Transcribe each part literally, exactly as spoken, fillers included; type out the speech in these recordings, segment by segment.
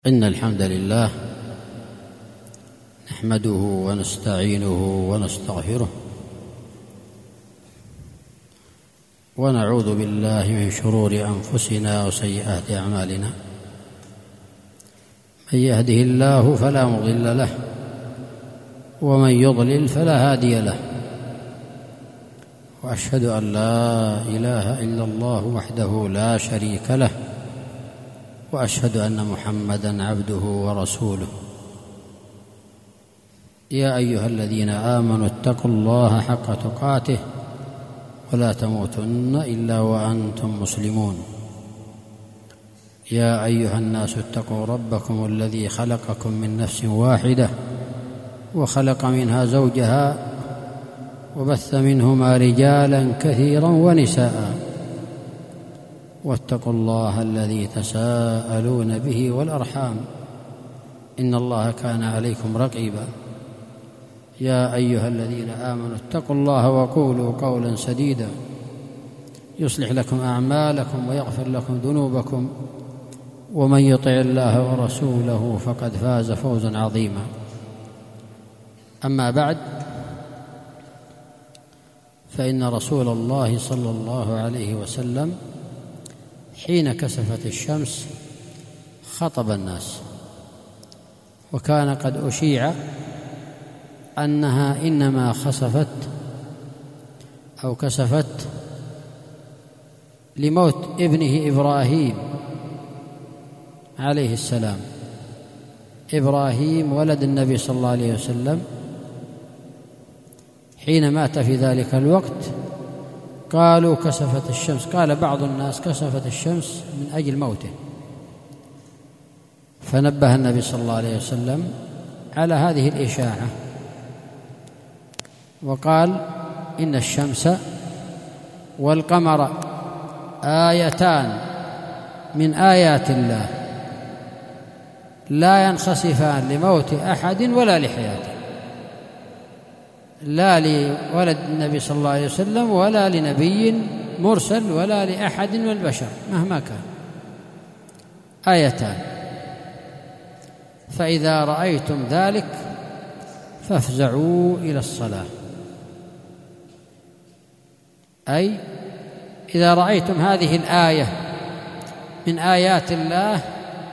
إن الحمد لله نحمده ونستعينه ونستغفره ونعوذ بالله من شرور أنفسنا وسيئات أعمالنا. من يهده الله فلا مضل له ومن يضلل فلا هادي له، وأشهد أن لا إله إلا الله وحده لا شريك له، وأشهد أن محمدًا عبده ورسوله. يا أيها الذين آمنوا اتقوا الله حق تقاته ولا تموتن إلا وأنتم مسلمون. يا أيها الناس اتقوا ربكم الذي خلقكم من نفس واحدة وخلق منها زوجها وبث منهما رجالا كثيرا ونساء، واتقوا الله الذي تساءلون به والأرحام إن الله كان عليكم رقيبا. يا أيها الذين آمنوا اتقوا الله وقولوا قولا سديدا يصلح لكم أعمالكم ويغفر لكم ذنوبكم، ومن يطع الله ورسوله فقد فاز فوزا عظيما. أما بعد، فإن رسول الله صلى الله عليه وسلم حين كسفت الشمس خطب الناس، وكان قد أشيع أنها إنما خسفت أو كسفت لموت ابنه إبراهيم عليه السلام. إبراهيم ولد النبي صلى الله عليه وسلم حين مات في ذلك الوقت قالوا كسفت الشمس، قال بعض الناس كسفت الشمس من أجل موته، فنبه النبي صلى الله عليه وسلم على هذه الإشاعة وقال إن الشمس والقمر آيتان من آيات الله لا ينخسفان لموت أحد ولا لحياته، لا لولد النبي صلى الله عليه وسلم ولا لنبي مرسل ولا لأحد من البشر مهما كان، آيتان. فإذا رأيتم ذلك فافزعوا إلى الصلاة، أي إذا رأيتم هذه الآية من آيات الله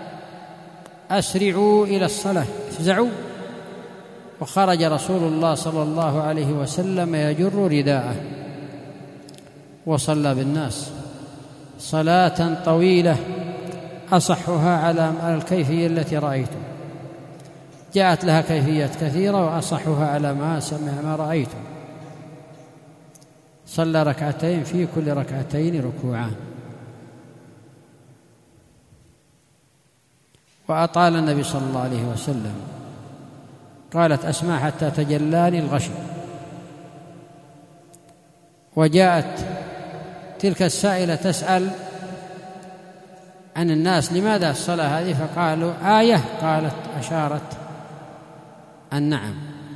أسرعوا إلى الصلاة، افزعوا. وخرج رسول الله صلى الله عليه وسلم يجر رداءه وصلى بالناس صلاة طويلة أصحها على الكيفية التي رأيتم، جاءت لها كيفيات كثيرة وأصحها على ما سمع ما رأيتم. صلى ركعتين في كل ركعتين ركوعان، وأطال النبي صلى الله عليه وسلم. قالت أسماء حتى تجلاني الغشي. وجاءت تلك السائلة تسأل عن الناس لماذا الصلاة هذه، فقالوا آية، قالت أشارت النعم،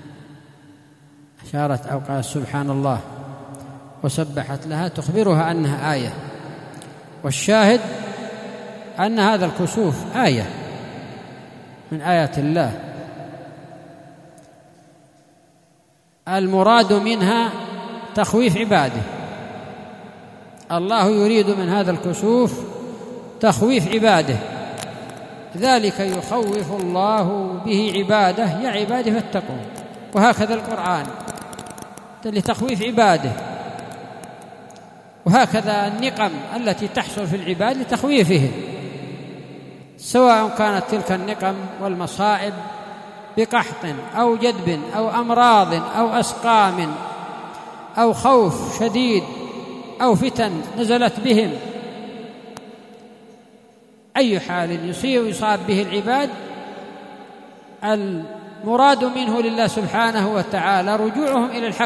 أشارت أو قالت سبحان الله وسبحت لها تخبرها أنها آية. والشاهد أن هذا الكسوف آية من آيات الله، المراد منها تخويف عباده. الله يريد من هذا الكسوف تخويف عباده، ذلك يخوف الله به عباده يا عبادي فاتقون. وهكذا القرآن لتخويف عباده، وهكذا النقم التي تحصل في العباد لتخويفهم، سواء كانت تلك النقم والمصائب بقحط أو جدب أو أمراض أو أسقام أو خوف شديد أو فتن نزلت بهم، أي حال يصيب يصاب به العباد، المراد منه لله سبحانه وتعالى رجوعهم إلى الحق،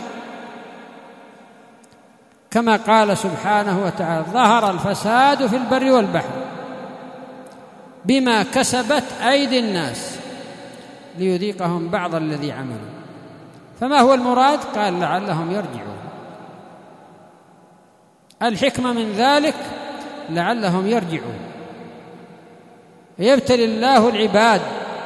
كما قال سبحانه وتعالى ظهر الفساد في البر والبحر بما كسبت أيدي الناس ليذيقهم بعض الذي عملوا. فما هو المراد؟ قال لعلهم يرجعون. الحكمة من ذلك لعلهم يرجعون، ويبتلي الله العباد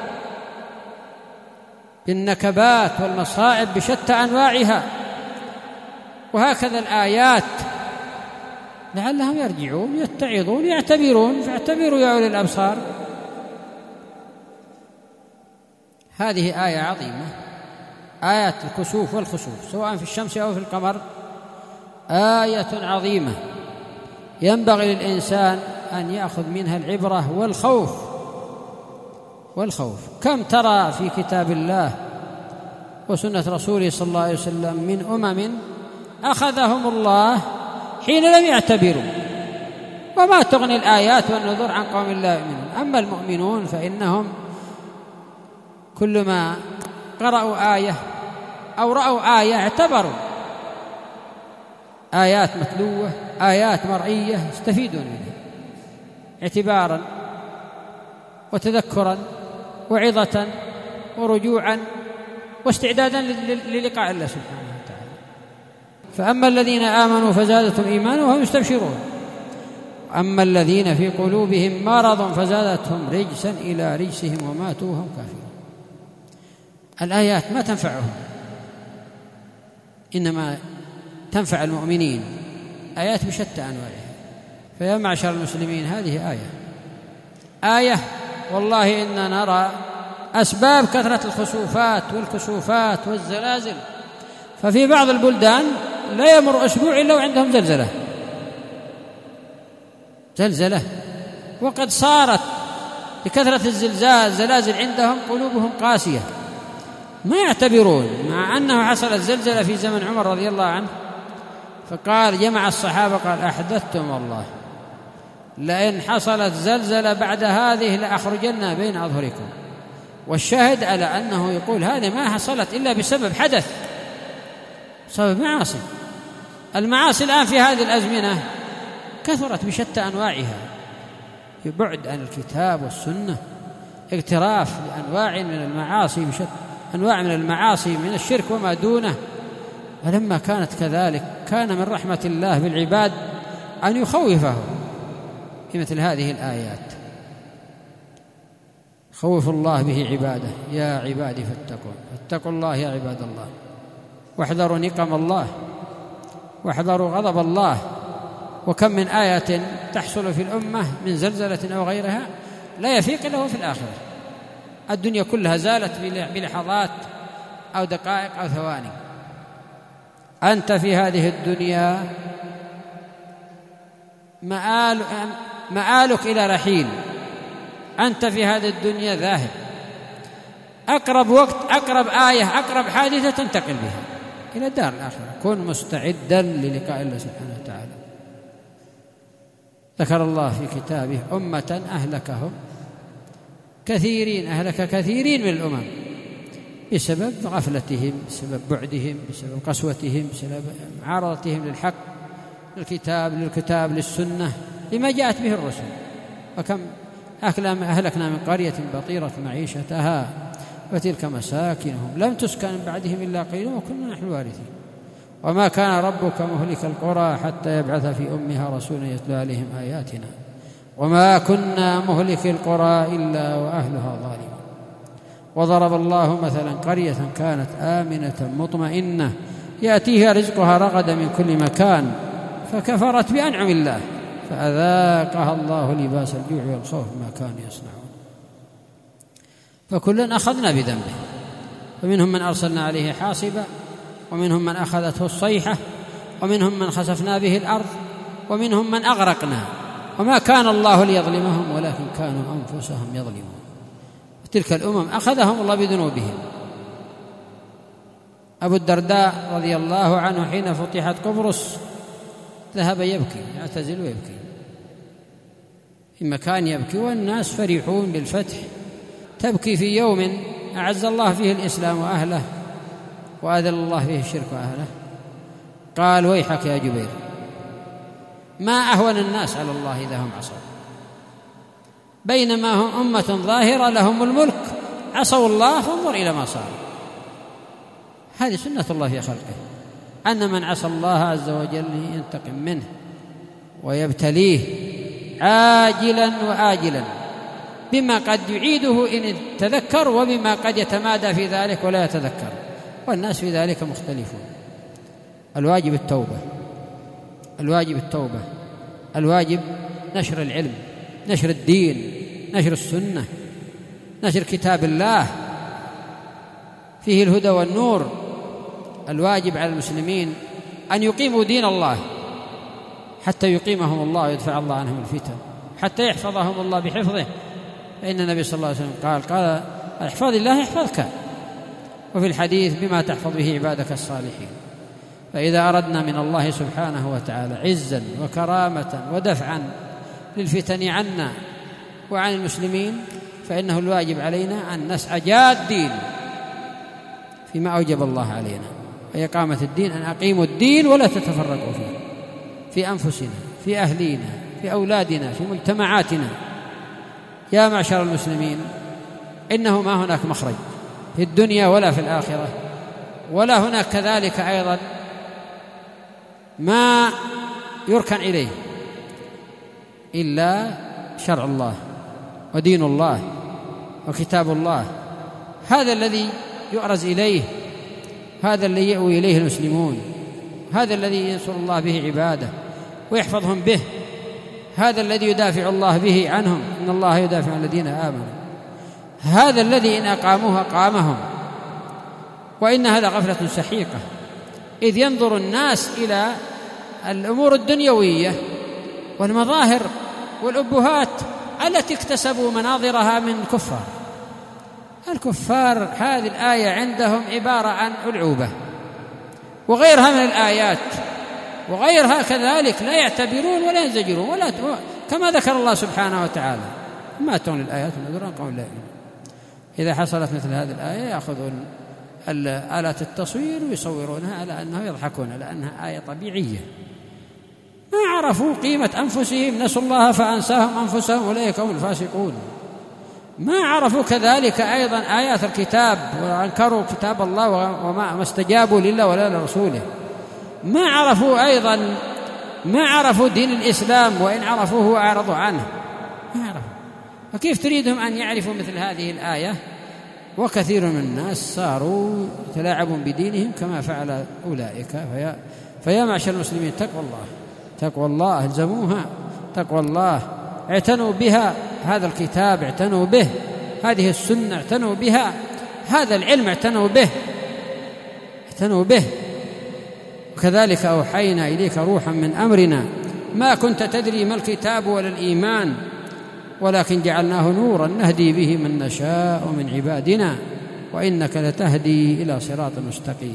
بالنكبات والمصائب بشتى أنواعها. وهكذا الآيات لعلهم يرجعون يتعظون يعتبرون، فاعتبروا يا أولي الأبصار. هذه آية عظيمة، آيات الكسوف والخسوف سواء في الشمس أو في القمر آية عظيمة ينبغي للإنسان أن يأخذ منها العبرة والخوف والخوف. كم ترى في كتاب الله وسنة رسوله صلى الله عليه وسلم من أمم أخذهم الله حين لم يعتبروا، وما تغني الآيات والنذر عن قوم لا يؤمنون. أما المؤمنون فإنهم كلما قرأوا آية أو رأوا آية اعتبروا، آيات متلوة آيات مرئية يستفيدون منها اعتبارا وتذكرا وعظة ورجوعا واستعدادا للقاء الله سبحانه وتعالى. فأما الذين آمنوا فزادتهم إيمانا وهم يستبشرون، أما الذين في قلوبهم مرض فزادتهم رجسا إلى رجسهم وماتوا وهم كافرون. الآيات ما تنفعهم، إنما تنفع المؤمنين، آيات بشتى أنواعها. فيا معشر المسلمين هذه آية آية والله إننا نرى أسباب كثرة الخسوفات والكسوفات والزلازل. ففي بعض البلدان لا يمر أسبوع إلا وعندهم زلزلة زلزلة وقد صارت بكثرة الزلزال زلازل عندهم قلوبهم قاسية ما يعتبرون، مع أنه حصلت زلزلة في زمن عمر رضي الله عنه فقال جمع الصحابة قال أحدثتم والله لئن حصلت زلزلة بعد هذه لأخرجنا بين أظهركم. والشاهد على أنه يقول هذه ما حصلت إلا بسبب حدث، بسبب معاصي. المعاصي الآن في هذه الأزمنة كثرت بشتى أنواعها، بعد عن الكتاب والسنة، اغتراف لأنواع من المعاصي بشتى أنواع من المعاصي من الشرك وما دونه. ولما كانت كذلك كان من رحمة الله بالعباد أن يخوفهم بمثل هذه الآيات. خوف الله به عباده يا عبادي فاتقون، فاتقوا الله يا عباد الله، واحذروا نقم الله واحذروا غضب الله. وكم من آية تحصل في الأمة من زلزلة أو غيرها لا يفيق له في الآخرة. الدنيا كلها زالت بلحظات أو دقائق أو ثواني. أنت في هذه الدنيا مآل مآلك إلى رحيل، أنت في هذه الدنيا ذاهب. أقرب وقت أقرب آية أقرب حادثة تنتقل بها إلى الدار الآخرة. كن مستعدا للقاء الله سبحانه وتعالى. ذكر الله في كتابه أمة أهلكهم كثيرين أهلك كثيرين من الأمم بسبب غفلتهم، بسبب بعدهم، بسبب قسوتهم، بسبب معارضتهم للحق للكتاب للكتاب للسنة لما جاءت به الرسل. وكم أهلكنا من قرية بطيرة معيشتها وتلك مساكنهم لم تسكن من بعدهم إلا قليلا وكنا نحن الوارثين وما كان ربك مهلك القرى حتى يبعث في أمها رسولا يتلو عليهم آياتنا وما كنا مهلك القرى إلا وأهلها ظالمون. وضرب الله مثلا قرية كانت آمنة مطمئنة يأتيها رزقها رغدا من كل مكان فكفرت بأنعم الله فأذاقها الله لباس الجوع والخوف ما كانوا يصنعون. فكلا أخذنا بذنبه، فمنهم من أرسلنا عليه حاصبا ومنهم من أخذته الصيحة ومنهم من خسفنا به الأرض ومنهم من أغرقنا وما كان الله ليظلمهم ولكن كانوا أنفسهم يظلمون. تلك الأمم أخذهم الله بذنوبهم. أبو الدرداء رضي الله عنه حين فتحت قبرص ذهب يبكي يعتزل ويبكي في مكان يبكي والناس فرحون بالفتح، تبكي في يوم أعز الله فيه الإسلام وأهله وأذل الله فيه الشرك وأهله. قال ويحك يا جبير ما أهون الناس على الله إذا هم عصوا، بينما هم أمة ظاهرة لهم الملك عصوا الله فانظر إلى ما صار. هذه سنة الله في خلقه أن من عصى الله عز وجل ينتقم منه ويبتليه عاجلا وآجلا بما قد يعيده إن تذكر وبما قد يتمادى في ذلك ولا يتذكر، والناس في ذلك مختلفون. الواجب التوبة، الواجب التوبة، الواجب نشر العلم، نشر الدين، نشر السنة، نشر كتاب الله فيه الهدى والنور. الواجب على المسلمين أن يقيموا دين الله حتى يقيمهم الله ويدفع الله عنهم الفتن، حتى يحفظهم الله بحفظه. فإن النبي صلى الله عليه وسلم قال قال احفظ الله يحفظك، وفي الحديث بما تحفظ به عبادك الصالحين. فإذا أردنا من الله سبحانه وتعالى عزا وكرامة ودفعا للفتن عنا وعن المسلمين، فإنه الواجب علينا أن نسعى جادين فيما أوجب الله علينا، وإقامة الدين، أن أقيموا الدين ولا تتفرقوا فيه، في أنفسنا، في أهلينا، في أولادنا، في مجتمعاتنا. يا معشر المسلمين، إنه ما هناك مخرج في الدنيا ولا في الآخرة، ولا هناك كذلك أيضا ما يركن إليه إلا شرع الله ودين الله وكتاب الله. هذا الذي يؤرز إليه، هذا الذي يأوي إليه المسلمون، هذا الذي ينصر الله به عباده ويحفظهم به، هذا الذي يدافع الله به عنهم، إن الله يدافع عن الذين آمنوا. هذا الذي إن أقاموه أقامهم. وإن هذا غفلة سحيقة، إذ ينظر الناس إلى الأمور الدنيوية والمظاهر والأبهات التي اكتسبوا مناظرها من الكفار. الكفار هذه الآية عندهم عبارة عن ألعوبة، وغيرها من الآيات وغيرها كذلك لا يعتبرون ولا ينزجرون ولا ت... كما ذكر الله سبحانه وتعالى ما تون الآيات ونذرون قول لا إله. إذا حصلت مثل هذه الآية يأخذون آلات التصوير ويصورونها على أنه يضحكون، لأنها آية طبيعية. ما عرفوا قيمة أنفسهم، نسوا الله فأنساهم أنفسهم أولئك هم الفاسقون. ما عرفوا كذلك أيضا آيات الكتاب وأنكروا كتاب الله وما استجابوا لله ولا لرسوله. ما عرفوا أيضا ما عرفوا دين الإسلام، وإن عرفوه أعرضوا عنه. ما عرفوا. فكيف تريدهم أن يعرفوا مثل هذه الآية؟ وكثير من الناس صاروا يتلاعبون بدينهم كما فعل أولئك. فيا, فيا معشر المسلمين، تقوى الله، تقوى الله الزموها، تقوى الله اعتنوا بها. هذا الكتاب اعتنوا به، هذه السنة اعتنوا بها، هذا العلم اعتنوا به اعتنوا به وكذلك أوحينا إليك روحا من أمرنا ما كنت تدري ما الكتاب ولا الإيمان ولكن جعلناه نورا نهدي به من نشاء من عبادنا وإنك لتهدي إلى صراط مستقيم.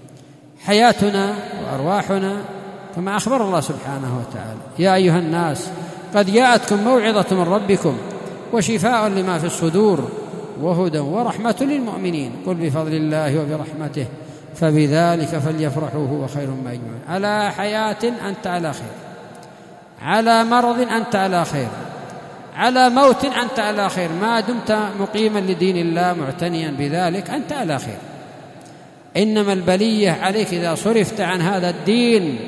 حياتنا وأرواحنا كما أخبر الله سبحانه وتعالى: يا أيها الناس قد جاءتكم موعظة من ربكم وشفاء لما في الصدور وهدى ورحمة للمؤمنين قل بفضل الله وبرحمته فبذلك فليفرحوا هو خير ما يجمعون. على حياة أنت على خير، على مرض أنت على خير، على موت أنت على خير، ما دمت مقيما لدين الله معتنيا بذلك أنت على خير. إنما البلية عليك إذا صرفت عن هذا الدين،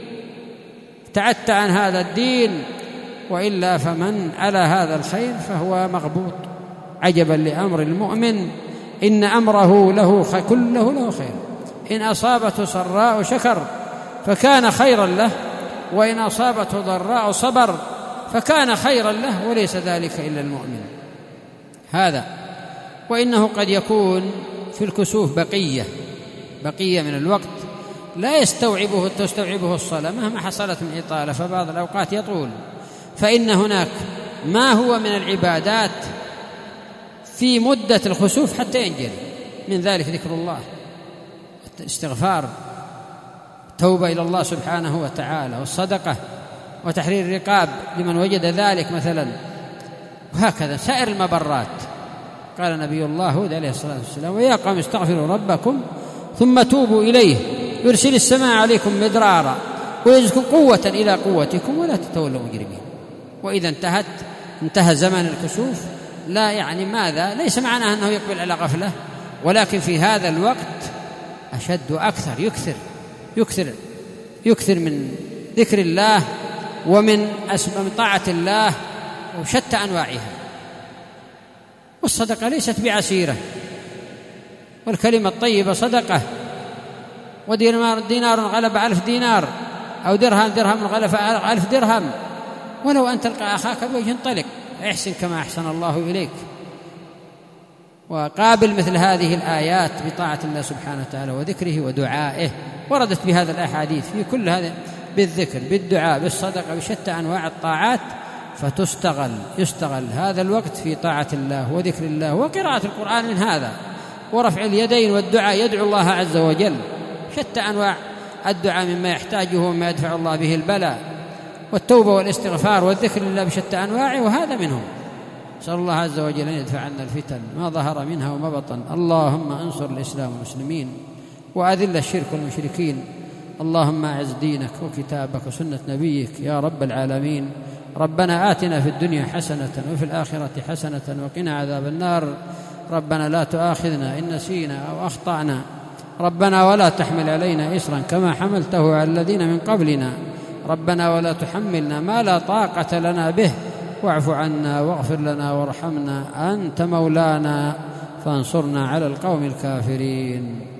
ابتعدت عن هذا الدين، وإلا فمن على هذا الخير فهو مغبوط. عجبا لأمر المؤمن إن أمره له كله له خير، إن أصابته سراء شكر فكان خيرا له، وإن أصابته ضراء صبر فكان خيرا له، وليس ذلك إلا المؤمن. هذا وإنه قد يكون في الكسوف بقية بقية من الوقت لا يستوعبه تستوعبه الصلاة مهما حصلت من إطالة، فبعض الأوقات يطول. فإن هناك ما هو من العبادات في مدة الخسوف حتى ينجلي، من ذلك ذكر الله، استغفار، توبة إلى الله سبحانه وتعالى، والصدقة، وتحرير الرقاب لمن وجد ذلك مثلا، وهكذا سائر المبرات. قال نبي الله هود عليه الصلاة والسلام: ويا قوم استغفروا ربكم ثم توبوا إليه يرسل السماء عليكم مدرارا ويزكم قوة إلى قوتكم ولا تتولوا مجرمين. وإذا انتهت انتهى زمن الكسوف، لا يعني ماذا؟ ليس معناه أنه يقبل على غفلة، ولكن في هذا الوقت أشد وأكثر، يكثر يكثر يكثر من ذكر الله ومن طاعة الله وشتى أنواعها. والصدقة ليست بعسيرة، والكلمة الطيبة صدقة، ودينار دينار غلب ألف دينار، أو درهم درهم غلب ألف درهم. ولو أن تلقى أخاك بوجه طلق احسن كما أحسن الله إليك، وقابل مثل هذه الآيات بطاعة الله سبحانه وتعالى وذكره ودعائه. وردت بهذا الأحاديث في كل هذا، بالذكر بالدعاء بالصدقة بشتى أنواع الطاعات، فتستغل يستغل هذا الوقت في طاعة الله وذكر الله وقراءة القرآن من هذا، ورفع اليدين والدعاء، يدعو الله عز وجل شتى أنواع الدعاء مما يحتاجه وما يدفع الله به البلاء، والتوبة والاستغفار والذكر لله بشتى أنواعه، وهذا منهم. نسأل الله عز وجل أن يدفع عنا الفتن ما ظهر منها وما بطن. اللهم انصر الإسلام والمسلمين وأذل الشرك والمشركين. اللهم أعز دينك وكتابك وسنة نبيك يا رب العالمين. ربنا آتنا في الدنيا حسنة وفي الآخرة حسنة وقنا عذاب النار. ربنا لا تؤاخذنا إن نسينا أو أخطأنا. ربنا ولا تحمل علينا إصرا كما حملته على الذين من قبلنا. ربنا ولا تحملنا ما لا طاقة لنا به. واعف عنا واغفر لنا وارحمنا، أنت مولانا فانصرنا على القوم الكافرين.